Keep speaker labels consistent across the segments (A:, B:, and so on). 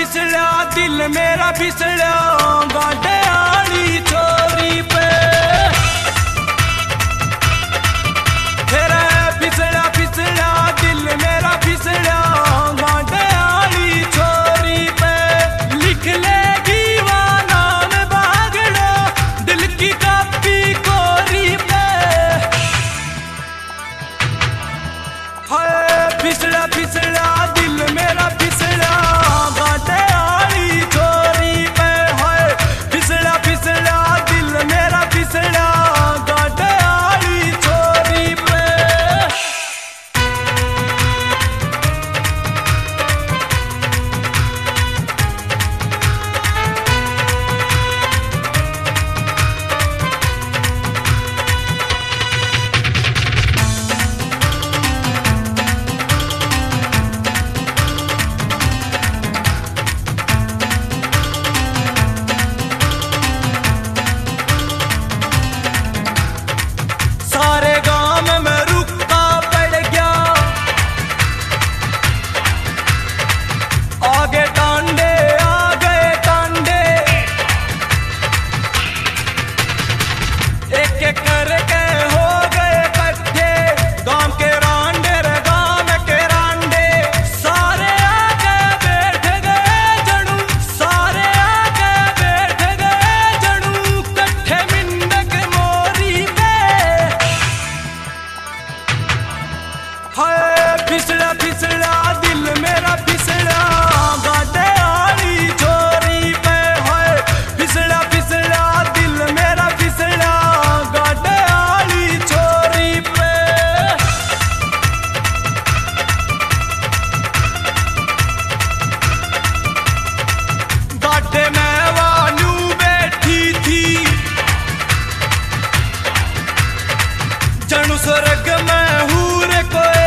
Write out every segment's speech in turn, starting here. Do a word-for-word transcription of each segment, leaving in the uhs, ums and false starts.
A: फिसला दिल मेरा फिसला गांडे आली छोरी पे। तेरा फिसला फिसला दिल मेरा फिसला गांडे आली छोरी पे। लिख लेगी वहाँ नाम बागड़ो दिल की कापी कोरी पे। हाय फिसला फिसला दिल मेरा फिसला गांडे आली छोरी पे। हाय फिसला फिसला दिल मेरा फिसला गांडे आली छोरी पे। सारे गांव में रुका पड़ गया आगे टांडे आ गए टांडे। एक एक करके हो गए इकट्ठे गांव के रांडे रे गांव के रांडे। सारे आके बैठ गए जणू सारे आके बैठ गए जणू कट्ठे मिंडक मोरी पे। हाय फिसला फिसला दिल मेरा फिसला गांडे आली छोरी पे। हाय फिसला फिसला दिल मेरा फिसला गांडे आली छोरी पे। गाडे में वानू बैठी थी जणू स्वर्ग में हूर कोए।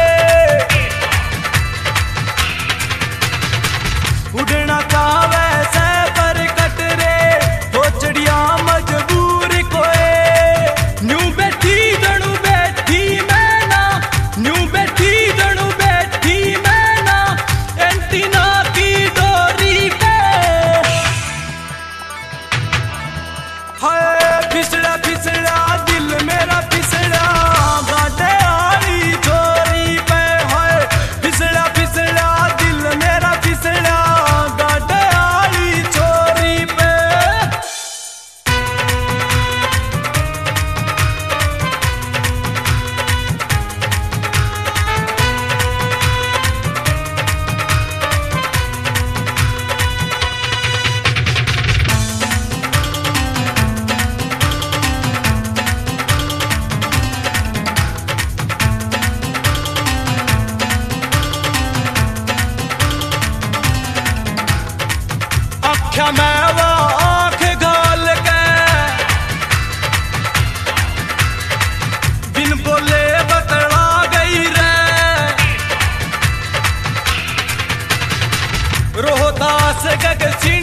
A: उड़ना था वैसे पर कटरे हो चिड़िया मजबूर कोए। न्यू बैठी जणू बैठी मैना न्यू बैठी जणू बैठी मैना एंटीना की डोरी पे। हाय फिसला फिसला दिल मेरा फिसला गांडे आली छोरी पे। हाय फिसला फिसला दिल मेरा फिसला गांडे आली छोरी पे। आख्या मैं वो आँख घाल के बिन बोले बतला गई रे। रोहतास गगसी